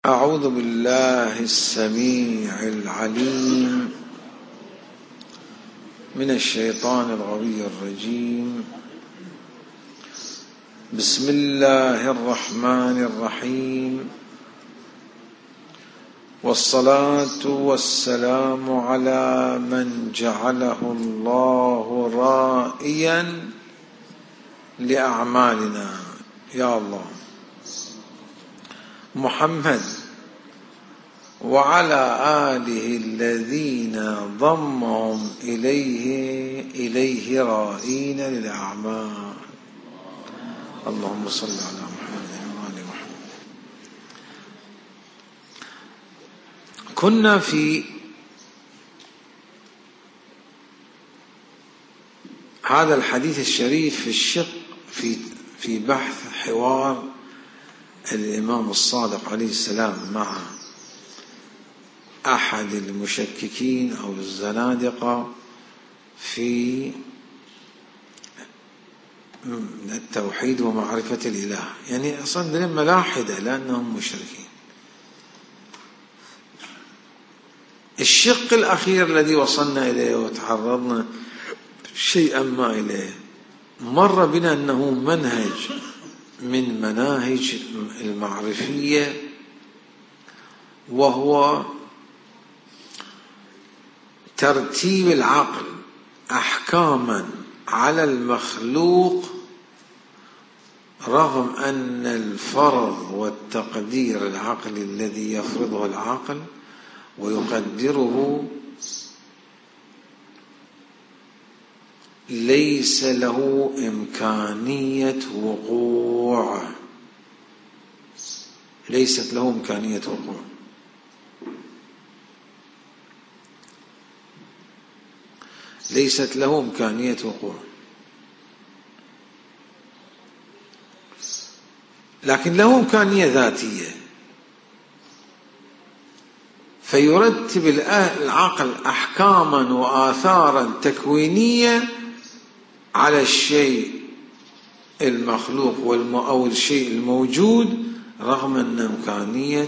أعوذ بالله السميع العليم من الشيطان الغوي الرجيم. بسم الله الرحمن الرحيم، والصلاة والسلام على من جعله الله رائيا لأعمالنا يا الله، محمد وعلى آله الذين ضمهم إليه رائين للأعمال. اللهم صل على محمد وآل محمد. كنا في هذا الحديث الشريف في الشق في بحث حوار الإمام الصادق عليه السلام مع أحد المشككين أو الزنادقة في التوحيد ومعرفة الإله، يعني أصلا ملاحدة لأنهم مشركين. الشق الأخير الذي وصلنا إليه وتعرضنا شيئا ما إليه مر بنا أنه منهج من مناهج المعرفية، وهو ترتيب العقل أحكاما على المخلوق، رغم أن الفرض والتقدير العقلي الذي يفرضه العقل ويقدره ليس له إمكانية وقوع، ليست له إمكانية وقوع. ليست له إمكانية وقوع، لكن له إمكانية ذاتية، فيرتب العقل أحكاما وآثارا تكوينية على الشيء المخلوق أو الشيء الموجود، رغم أن إمكانية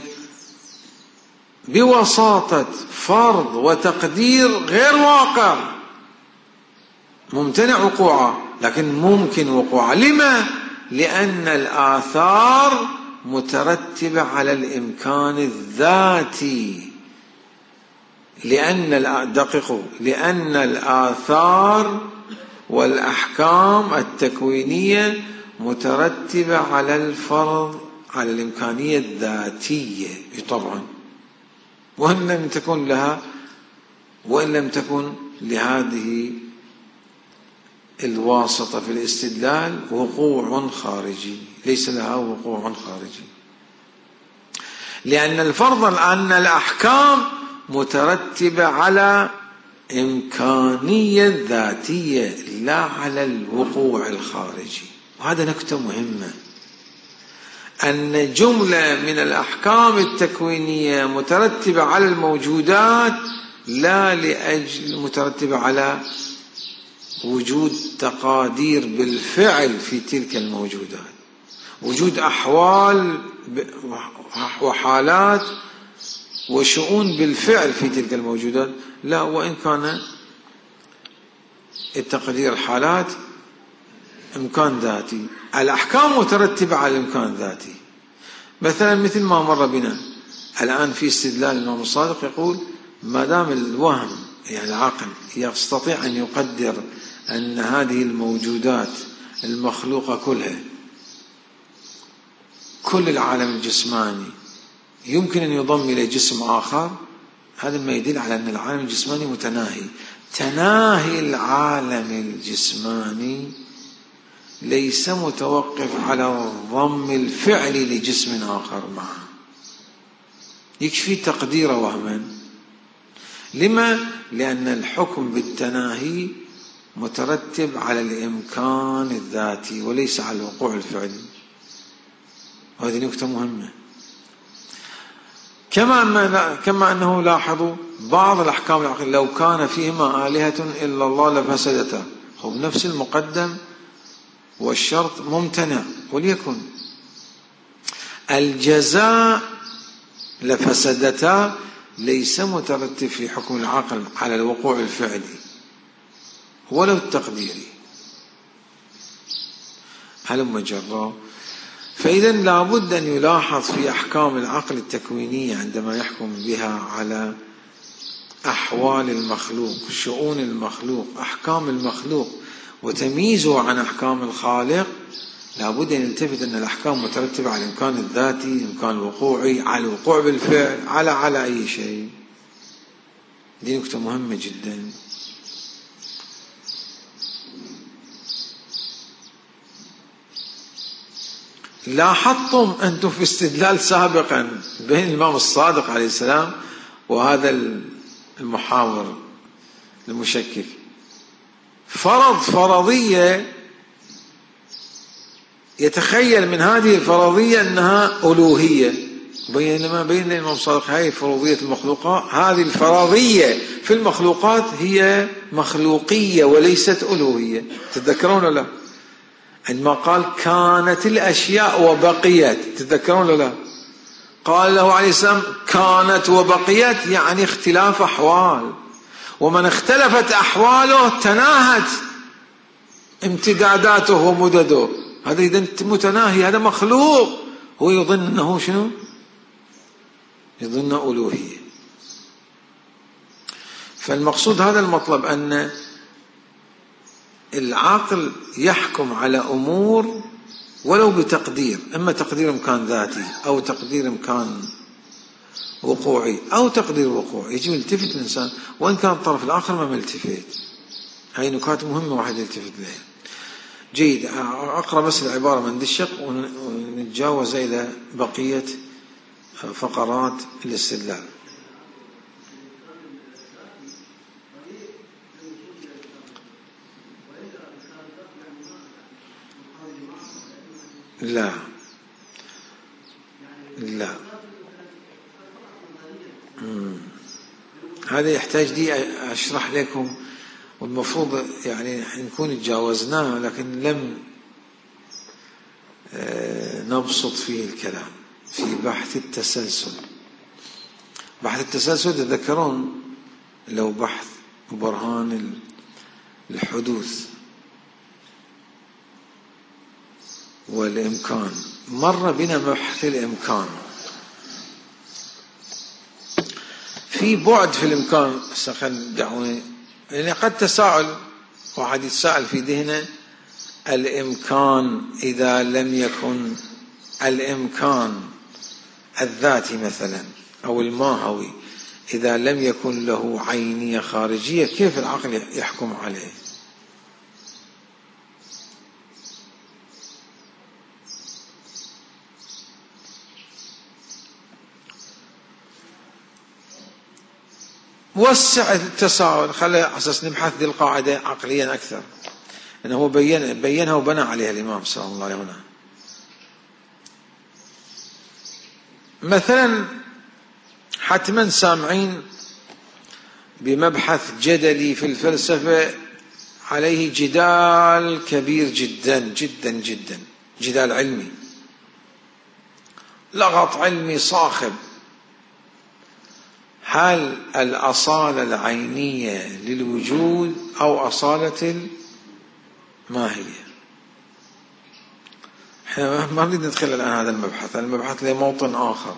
بوساطة فرض وتقدير غير واقع، ممتنع وقوعه، لكن ممكن وقوعه. لما؟ لأن الآثار مترتبة على الإمكان الذاتي، لأن الآثار والأحكام التكوينية مترتبة على الفرض، على الإمكانية الذاتية طبعا، وإن لم تكن لهذه الواسطة في الاستدلال وقوع خارجي، ليس لها وقوع خارجي، لأن الفرض أن الأحكام مترتبة على إمكانية ذاتية لا على الوقوع الخارجي. وهذا نكتة مهمة، أن جملة من الأحكام التكوينية مترتبة على الموجودات، لا لأجل مترتبة على وجود تقادير بالفعل في تلك الموجودات، وجود أحوال وحالات وشؤون بالفعل في تلك الموجودات، لا، وإن كان التقدير الحالات إمكان ذاتي، الأحكام مترتبة على الإمكان الذاتي. مثلا مثل ما مر بنا الآن في استدلال الإمام الصادق، يقول ما دام الوهم يعني العقل يستطيع أن يقدر أن هذه الموجودات المخلوقة كلها، كل العالم الجسماني يمكن أن يضم إلى جسم آخر، هذا ما يدل على أن العالم الجسماني متناهي. تناهي العالم الجسماني ليس متوقف على الضم الفعلي لجسم آخر معه، يكفي تقدير وهما. لما؟ لأن الحكم بالتناهي مترتب على الإمكان الذاتي وليس على الوقوع الفعلي، وهذه نقطة مهمة. كما أنه لاحظوا بعض الأحكام العقلية لو كان فيهما آلهة إلا الله لفسدتا، هو بنفس المقدم والشرط ممتنع، وليكن الجزاء لفسدتا ليس مترتب في حكم العقل على الوقوع الفعلي ولو التقديري. هلم جرا. فإذا لابد أن يلاحظ في أحكام العقل التكوينية عندما يحكم بها على أحوال المخلوق، شؤون المخلوق، أحكام المخلوق، وتمييزه عن أحكام الخالق، لابد أن يلتفت أن الأحكام مترتبة على الإمكان الذاتي، الإمكان الوقوعي، على الوقوع بالفعل، على أي شيء. دي نقطة مهمة جدا. لاحظتم أنتم في استدلال سابقا بين الإمام الصادق عليه السلام وهذا المحاور المشكك، فرض فرضية يتخيل من هذه الفرضية أنها ألوهية، بينما بين الإمام الصادق هذه فرضية المخلوقات، هذه الفرضية في المخلوقات هي مخلوقية وليست ألوهية. تتذكرون ولا لا؟ عندما قال كانت الأشياء وبقيت، تتذكرون ولا لا؟ قال له عليه السلام كانت وبقيت، يعني اختلاف أحوال، ومن اختلفت أحواله تناهت امتداداته ومدده. هذا إذا متناهي، هذا مخلوق، هو يظن أنه شنو؟ يظن ألوهية. فالمقصود هذا المطلب، أن العقل يحكم على أمور ولو بتقدير، إما تقدير إمكان ذاتي أو تقدير إمكان وقوعي أو تقدير وقوعي، يجب يلتفت الإنسان، وإن كان الطرف الآخر ما ملتفت. هاي نكات مهمة واحد يلتفت لها. جيد، أقرأ بس العبارة من دشق ونتجاوز إلى بقية فقرات الاستدلال. لا لا، هذا يحتاج لي أشرح لكم، والمفروض يعني نكون تجاوزناه، لكن لم نبسط فيه الكلام في بحث التسلسل. بحث التسلسل تذكرون لو بحث برهان الحدوث والإمكان، مر بنا بحث الإمكان. في بعد في الإمكان، دعوني، يعني قد تساؤل واحد يتساءل في ذهنه، الإمكان إذا لم يكن الإمكان الذاتي مثلا أو الماهوي إذا لم يكن له عينية خارجية، كيف العقل يحكم عليه؟ وسع التساؤل، خلي على أساس نبحث ذي القاعدة عقليا أكثر، أنه هو بينها وبنى عليها الإمام صلى الله عليه وسلم. مثلا حتما سامعين بمبحث جدلي في الفلسفة عليه جدال كبير جدا جدا جدا، جدال علمي، لغط علمي صاخب. هل الأصالة العينية للوجود أو أصالة الماهية؟ احنا ما نريد ندخل الآن هذا المبحث، المبحث له موطن آخر.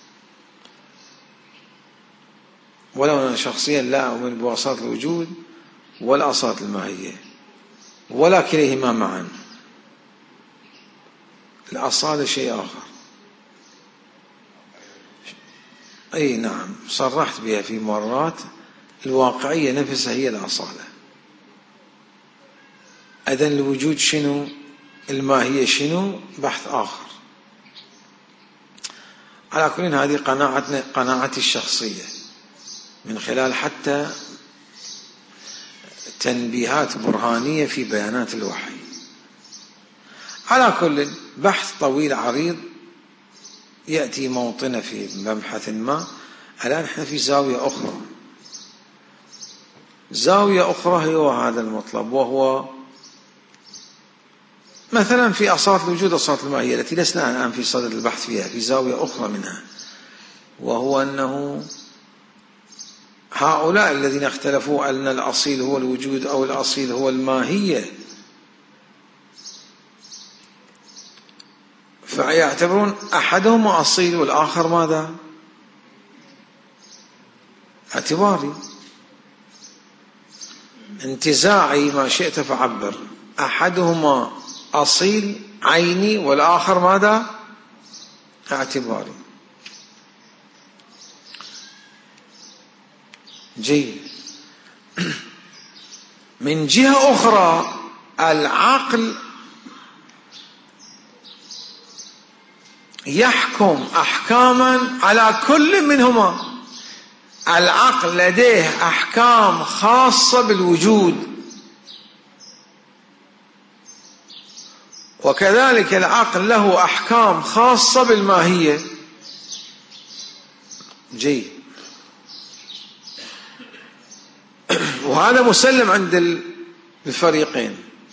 ولو أنا شخصيا لا أؤمن بأصالة الوجود ولا أصالة الماهية، ولا كليهما معا. الأصالة شيء آخر. أي نعم، صرحت بها في مرات، الواقعية نفسها هي الأصالة. إذن الوجود شنو؟ الماهية شنو؟ بحث آخر. على كل هذه قناعتي الشخصية من خلال حتى تنبيهات برهانية في بيانات الوحي. على كل بحث طويل عريض يأتي موطنه في مبحث ما. الآن احنا في زاوية أخرى، زاوية أخرى هو هذا المطلب، وهو مثلا في أصالة الوجود، أصالة الماهية التي لسنا الآن في صدد البحث فيها، في زاوية أخرى منها، وهو أنه هؤلاء الذين اختلفوا أن الأصيل هو الوجود أو الأصيل هو الماهية، فيعتبرون أحدهما أصيل والآخر ماذا؟ اعتباري، انتزاعي، ما شئت فعبر. أحدهما أصيل عيني والآخر ماذا؟ اعتباري. جيد. من جهة أخرى العقل يحكم أحكاما على كل منهما. العقل لديه أحكام خاصة بالوجود، وكذلك العقل له أحكام خاصة بالماهية. جيد. وهذا مسلم عند الفريقين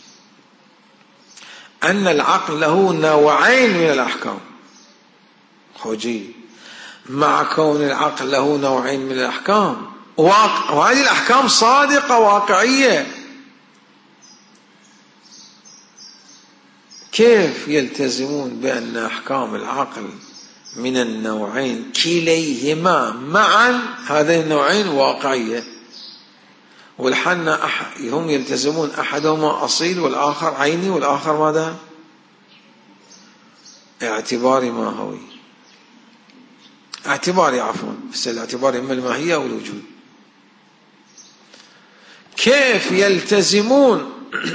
أن العقل له نوعين من الأحكام. جيد. مع كون العقل له نوعين من الأحكام وهذه الأحكام صادقة واقعية، كيف يلتزمون بأن أحكام العقل من النوعين كليهما معا هذين النوعين واقعية، والحن هم يلتزمون أحدهما أصيل والآخر عيني والآخر ماذا؟ اعتباري ماهوي. اعتباري عفوا، بس الاعتبار إما الماهية أو الوجود. كيف يلتزمون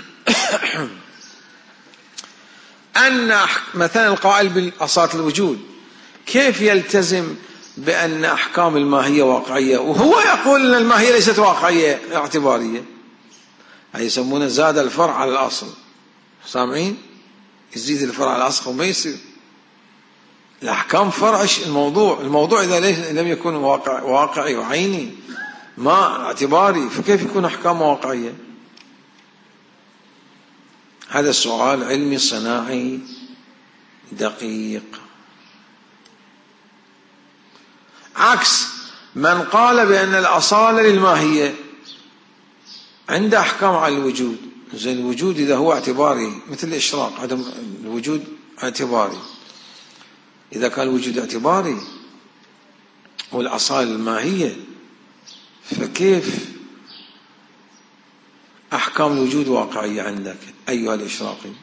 أن مثلا القائل بالأصالة الوجود كيف يلتزم بأن أحكام الماهية واقعية وهو يقول أن الماهية ليست واقعية اعتبارية؟ هي يسمونه زاد الفرع على الأصل. سامعين؟ يزيد الفرع على الأصل وما يصير. الأحكام فرعش الموضوع إذا لم يكن واقعي وعيني ما اعتباري، فكيف يكون أحكام واقعية؟ هذا السؤال علمي صناعي دقيق. عكس من قال بأن الأصالة للماهية عنده أحكام على الوجود. زي الوجود إذا هو اعتباري مثل الإشراق، عدم الوجود اعتباري. إذا كان الوجود اعتباري والأصالة الماهية، فكيف أحكام الوجود واقعية عندك أيها الإشراقي؟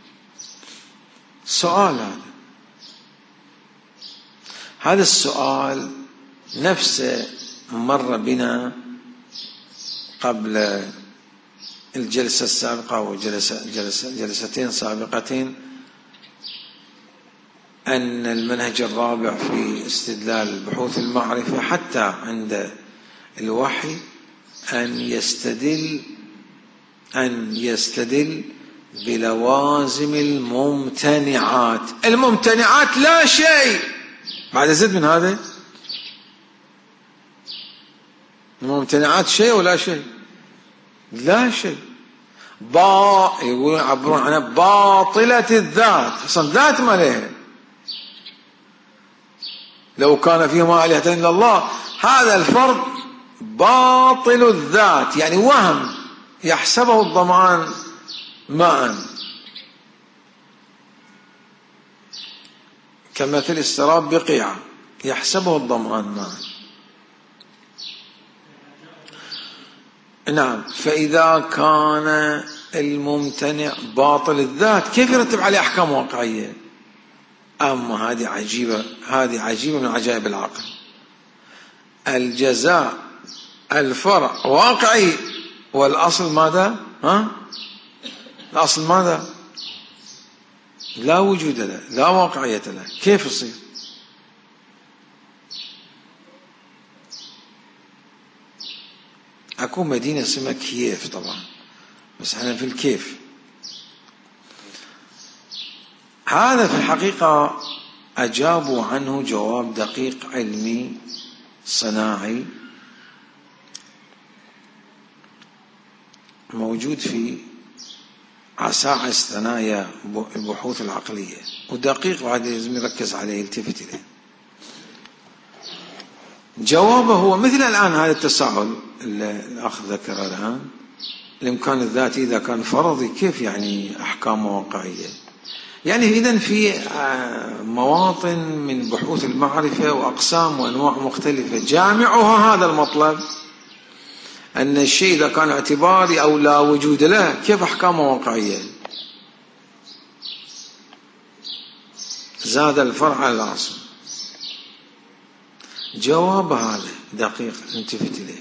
سؤال هذا السؤال نفسه مر بنا قبل الجلسة السابقة وجلستين سابقتين، أن المنهج الرابع في استدلال بحوث المعرفة حتى عند الوحي أن يستدل بلوازم الممتنعات. الممتنعات لا شيء بعد زد من هذا. الممتنعات شيء ولا شيء؟ لا شيء. يقولون يعبرون عنها باطلة الذات، أصلا ذات ما لها. لو كان فيهما آلهة إلا الله، هذا الفرد باطل الذات، يعني وهم يحسبه الظمآن ماء، كمثل السراب بقيعة يحسبه الظمآن ماء. نعم. فإذا كان الممتنع باطل الذات كيف يرتب عليه أحكام واقعية؟ أما هذه عجيبة من عجائب العقل. الجزاء الفرع واقعي والأصل ماذا؟ الأصل ماذا؟ لا وجود له، لا واقعية له. كيف يصير؟ أكو مدينة اسمها كييف طبعا، بس احنا في الكيف. هذا في الحقيقة أجابوا عنه جواب دقيق علمي صناعي موجود في عساعس ثنايا البحوث العقلية، ودقيق وهذا لازم يركز عليه يلتفت إليه. جوابه هو مثل الآن هذا التساؤل الأخ ذكره الآن، الإمكان الذاتي إذا كان فرضي كيف يعني أحكام واقعية؟ يعني إذن في مواطن من بحوث المعرفة وأقسام وأنواع مختلفة جامعها هذا المطلب، أن الشيء إذا كان اعتباري أو لا وجود له كيف أحكامه واقعية؟ زاد الفرع على الأصل. جواب هذا دقيق التفت إليه.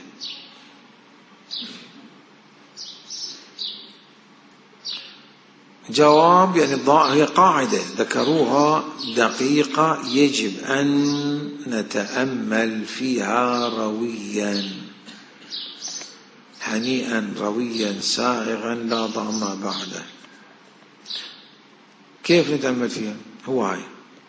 جواب يعني هي قاعدة ذكروها دقيقة يجب أن نتأمل فيها رويا، هنيئا رويا سائغا لا ضامن بعده. كيف نتأمل فيها؟ هو هاي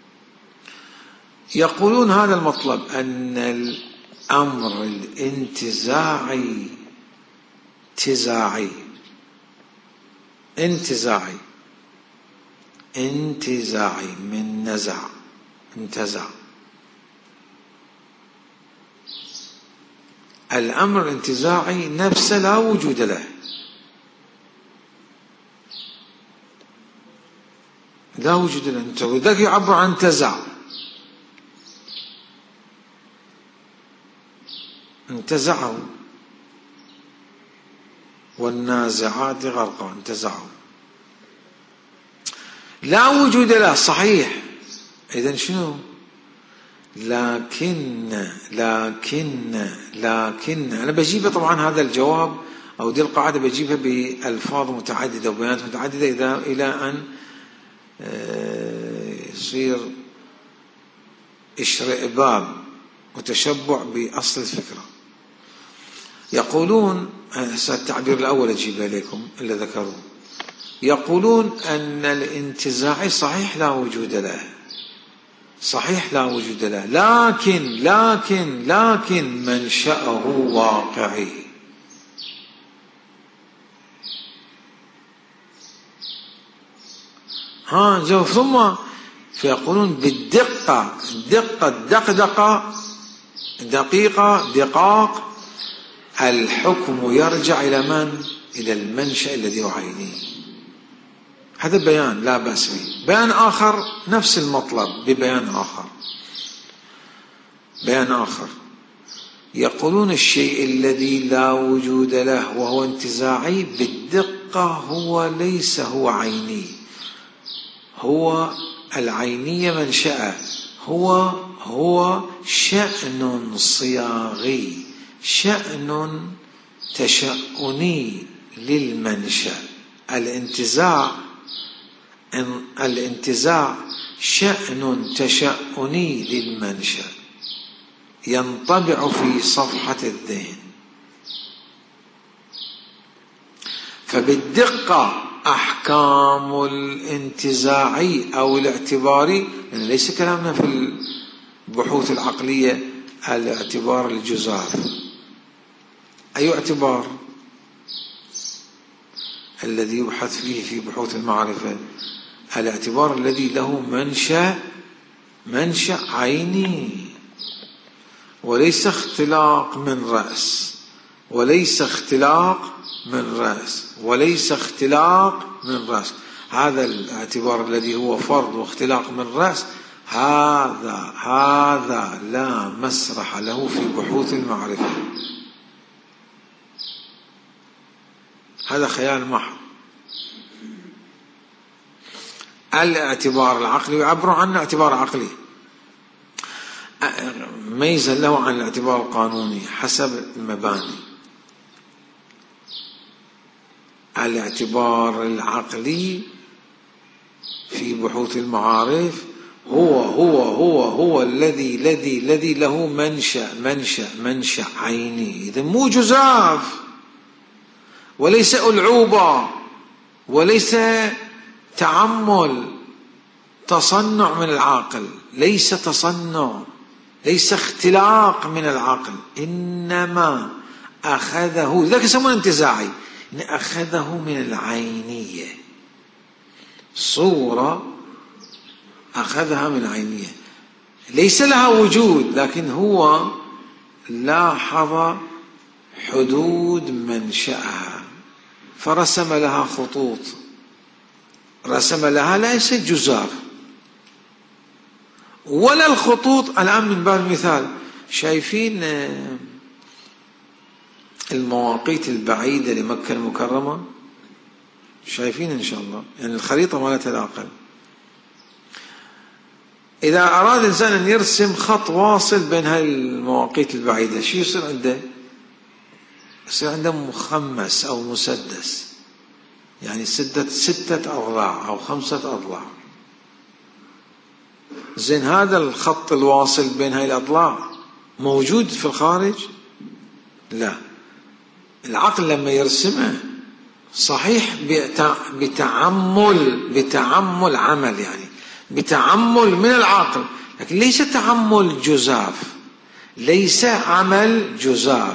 يقولون هذا المطلب أن الأمر الانتزاعي انتزاعي من نزع انتزع، الأمر الانتزاعي نفسه لا وجود له، لا وجود له، وذلك يعبر عن انتزع، انتزعه والنازعات غرقا، انتزعه لا وجود له صحيح. إذن شنو؟ لكن أنا بجيبه طبعا هذا الجواب أو دي القاعدة بجيبها بألفاظ متعددة وبيانات متعددة إلى أن يصير إشرئباب وتشبع بأصل الفكرة. يقولون التعبير الأول أجيبها لكم اللي ذكروه، يقولون أن الانتزاعي صحيح لا وجود له، صحيح لا وجود له، لكن منشأه واقعي. ثم فيقولون بالدقة دقاق الحكم يرجع إلى من؟ إلى المنشأ الذي هو عينه. هذا بيان لا بأس به. بيان آخر نفس المطلب ببيان آخر يقولون الشيء الذي لا وجود له وهو انتزاعي بالدقة هو ليس هو عيني، هو العينية منشأه، هو شأن صياغي، شأن تشأني للمنشأ. الانتزاع شأن تشأني للمنشأ ينطبع في صفحة الذهن. فبالدقة أحكام الانتزاعي أو الاعتباري، يعني ليس كلامنا في البحوث العقلية الاعتبار الجزاف، أي اعتبار الذي يبحث فيه في بحوث المعرفة؟ الاعتبار الذي له منشأ عيني، وليس اختلاق من رأس، هذا الاعتبار الذي هو فرض واختلاق من رأس، هذا لا مسرح له في بحوث المعرفة، هذا خيال محض. الاعتبار العقلي يعبر عنه اعتبار عقلي ميزا له عن الاعتبار القانوني حسب المباني. الاعتبار العقلي في بحوث المعارف هو الذي له منشأ عيني، إذن مو جزاف وليس ألعوبة وليس تعمل تصنع من العاقل، ليس تصنع، ليس اختلاق من العقل، إنما أخذه، لذلك يسمونه انتزاعي، إن أخذه من العينية، صورة أخذها من العينية ليس لها وجود، لكن هو لاحظ حدود منشأها فرسم لها خطوط، رسم لها ليس جزاف ولا الخطوط. الآن من باب المثال شايفين المواقيت البعيدة لمكة المكرمة؟ شايفين إن شاء الله، يعني الخريطة ما لا تناقل. إذا أراد الإنسان أن يرسم خط واصل بين هاي المواقيت البعيدة، شو يصير عنده؟ يصير عنده مخمس أو مسدس، يعني 6 أضلاع أو 5 أضلاع. زين، هذا الخط الواصل بين هاي الأضلاع موجود في الخارج؟ لا. العقل لما يرسمه صحيح بتعمل عمل، يعني بتعمل من العقل، لكن ليس تعمل جزاف، ليس عمل جزاف،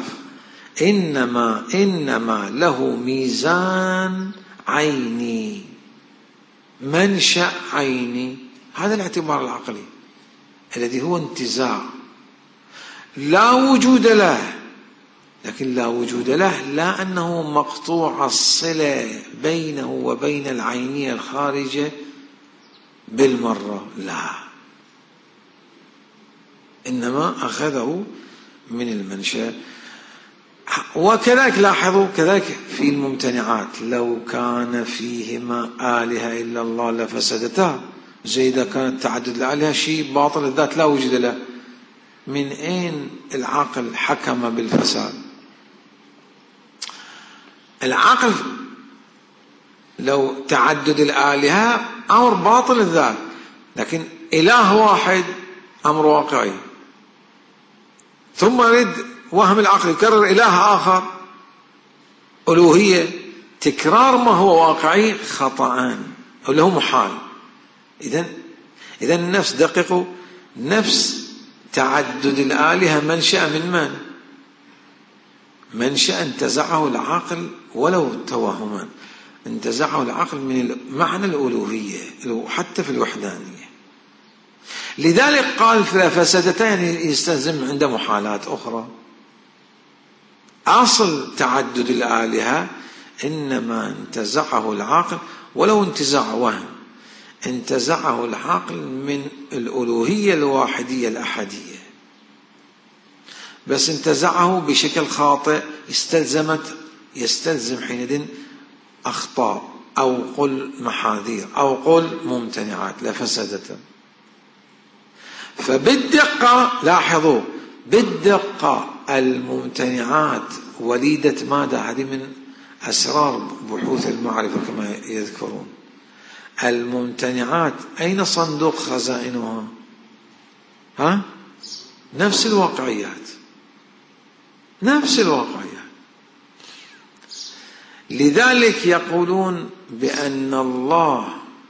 إنما له ميزان عيني، منشأ عيني. هذا الاعتبار العقلي الذي هو انتزاع لا وجود له، لكن لا وجود له لا أنه مقطوع الصلة بينه وبين العينية الخارجة بالمرة، لا، إنما أخذه من المنشأ. وكذلك لاحظوا كذلك في الممتنعات، لو كان فيهما آلهة إلا الله لفسدتا، زي إذا كانت تعدد الآلهة شيء باطل الذات لا وجود له، من أين العقل حكم بالفساد؟ العقل لو تعدد الآلهة أمر باطل الذات، لكن إله واحد أمر واقعي، ثم يريد وهم العقل يكرر إله آخر ألوهية، تكرار ما هو واقعي خطأان اللي هو محال. إذن النفس دققوا، نفس تعدد الآلهة منشأ من من؟ منشأ انتزعه العقل ولو توهما، انتزعه العقل من معنى الألوهية حتى في الوحدانية. لذلك قال فسدتين يستلزم عنده محالات أخرى. أصل تعدد الآلهة إنما انتزعه العقل، ولو انتزاع وهم، انتزعه العقل من الألوهية الواحدية الأحدية، بس انتزعه بشكل خاطئ، يستلزم حينئذ أخطاء أو قل محاذير أو قل ممتنعات لفسدت. فبالدقة لاحظوا، بالدقة الممتنعات وليدة ماذا؟ هذه من أسرار بحوث المعرفة كما يذكرون. الممتنعات أين صندوق خزائنها؟ نفس الواقعيات، نفس الواقعيات. لذلك يقولون بأن الله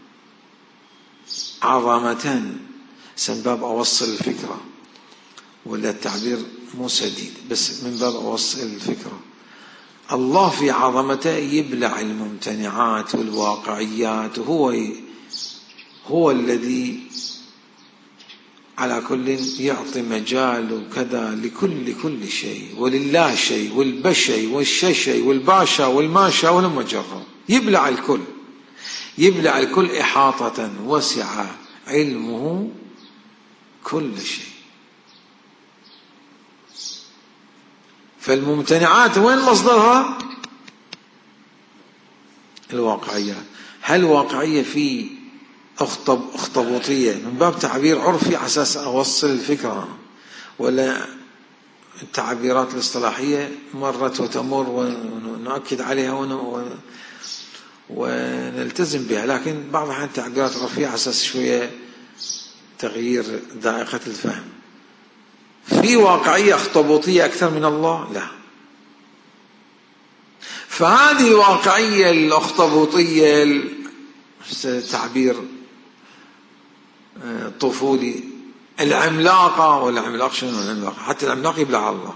عظمة، سنباب أوصل الفكرة، ولا التعبير مو سديد بس من باب أوصل الفكرة. الله في عظمته يبلع الممتنعات والواقعيات، هو الذي على كل يعطي مجال وكذا لكل شيء، ولله شيء والبشي والششي والباشا والماشا والمجرة، يبلع الكل، يبلع الكل إحاطة وسع علمه كل شيء. فالممتنعات وين مصدرها؟ الواقعيات. هل واقعية في اخطبوطية من باب تعبير عرفي على أساس أوصل الفكرة، ولا التعبيرات الاصطلاحية مرت وتمر ونؤكد عليها ونلتزم بها، لكن بعض الأحيان تعبيرات عرفية على أساس شوية تغيير ذائقة الفهم. في واقعية اخطبوطية أكثر من الله؟ لا. فهذه الواقعية الاخطبوطية، تعبير طفولي، العملاقة، ولا عملاق شنو العملاق؟ حتى العملاق يبلع الله.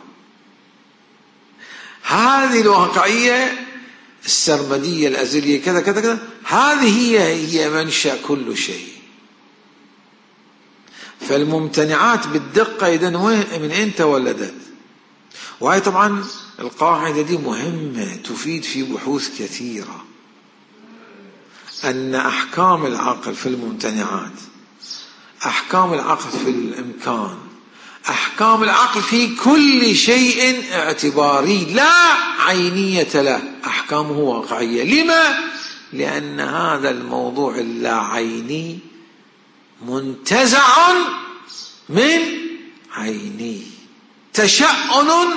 هذه الواقعية السرمدية الأزلية كذا كذا كذا، هذه هي منشأ كل شيء. فالممتنعات بالدقة إذن من أين تولدت؟ وهي طبعا القاعدة دي مهمة تفيد في بحوث كثيرة، أن أحكام العقل في الممتنعات، أحكام العقل في الإمكان، أحكام العقل في كل شيء اعتباري لا عينية له، أحكامه واقعية. لما؟ لأن هذا الموضوع اللا عيني منتزع من عيني، تشأن،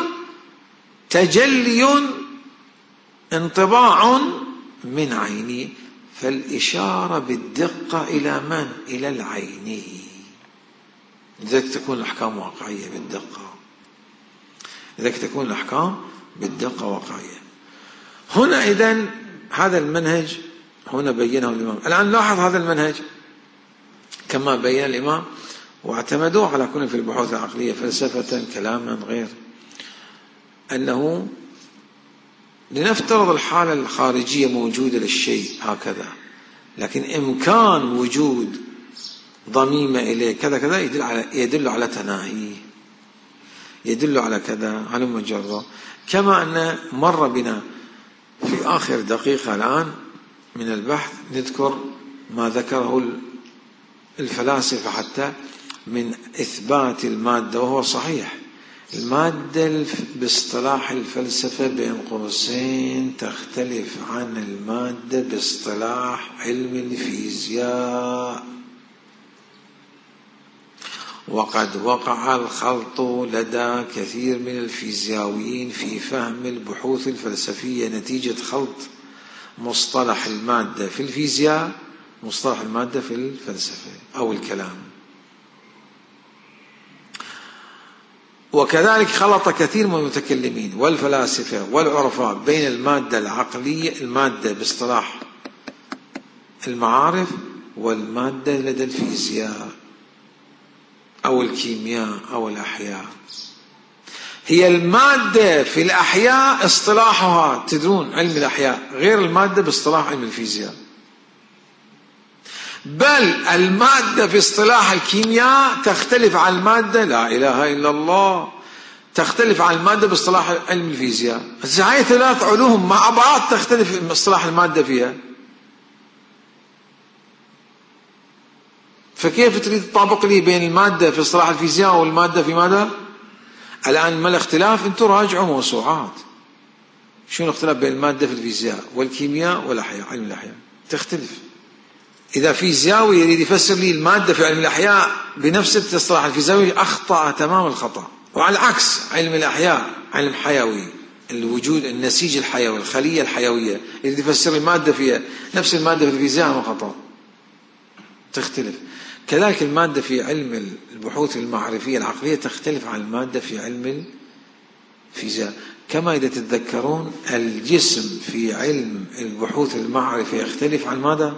تجلي، انطباع من عيني. فالإشارة بالدقة إلى من؟ إلى العيني. لذلك تكون الأحكام واقعية بالدقة، لذلك تكون الأحكام بالدقة واقعية. هنا إذن هذا المنهج هنا بينه الإمام. الآن لاحظ هذا المنهج كما بين الإمام، واعتمدوه على كل في البحوث العقلية فلسفة كلاما غير، أنه لنفترض الحالة الخارجية موجودة للشيء هكذا، لكن إمكان وجود ضميمة إليه كذا كذا يدل على تناهي، يدل على كذا، على مجرد. كما أن مر بنا في آخر دقيقة الآن من البحث نذكر ما ذكره الفلاسفة حتى من إثبات المادة، وهو صحيح. المادة باصطلاح الفلسفة بين قوسين تختلف عن المادة باصطلاح علم الفيزياء، وقد وقع الخلط لدى كثير من الفيزيائيين في فهم البحوث الفلسفية نتيجة خلط مصطلح المادة في الفيزياء مصطلح المادة في الفلسفة أو الكلام. وكذلك خلط كثير من المتكلمين والفلاسفة والعرفاء بين المادة العقلية، المادة باصطلاح المعارف، والمادة لدى الفيزياء أو الكيمياء أو الأحياء. هي المادة في الأحياء اصطلاحها، تدرون علم الأحياء غير المادة باصطلاح علم الفيزياء، بل المادة في اصطلاح الكيمياء تختلف عن المادة، لا إله إلا الله، تختلف عن المادة باصطلاح علم الفيزياء. هاي ثلاث علوم مع بعض تختلف اصطلاح المادة فيها، فكيف تريد تطابق لي بين المادة في اصطلاح الفيزياء والمادة في ماذا؟ الآن ما الاختلاف؟ انتم راجعوا موسوعات، شنو الاختلاف بين المادة في الفيزياء والكيمياء والأحياء؟ علم الأحياء تختلف. إذا فيزياوي يريد يفسر لي المادة في علم الأحياء بنفس الاصطلاح الفيزيائي أخطأ تمام الخطأ. وعلى العكس علم الأحياء علم حيوي، الوجود، النسيج الحيوي، الخلية الحيوية، يريد يفسر المادة فيها نفس المادة في الفيزياء خطأ، تختلف. كذلك المادة في علم البحوث المعرفية العقلية تختلف عن المادة في علم الفيزياء. كما إذا تتذكرون الجسم في علم البحوث المعرفة يختلف عن ماذا؟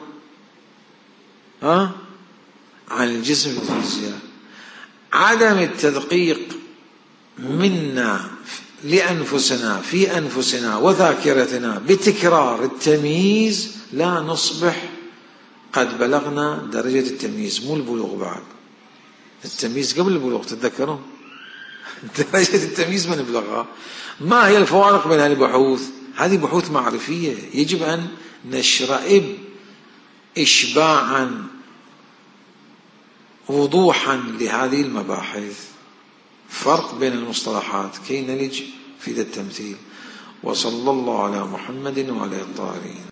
عن الجسم في الفيزياء. عدم التدقيق منا لأنفسنا في أنفسنا وذاكرتنا بتكرار التمييز لا نصبح قد بلغنا درجة التمييز، مو البلوغ بعد، التمييز قبل البلوغ، تتذكرون درجة التمييز من بلغها. ما هي الفوارق بين هذه البحوث؟ هذه بحوث معرفية يجب أن نشرئب إشباعا وضوحا لهذه المباحث، فرق بين المصطلحات كي نلج في ذا التمثيل. وصلى الله على محمد وعلى الطاهرين.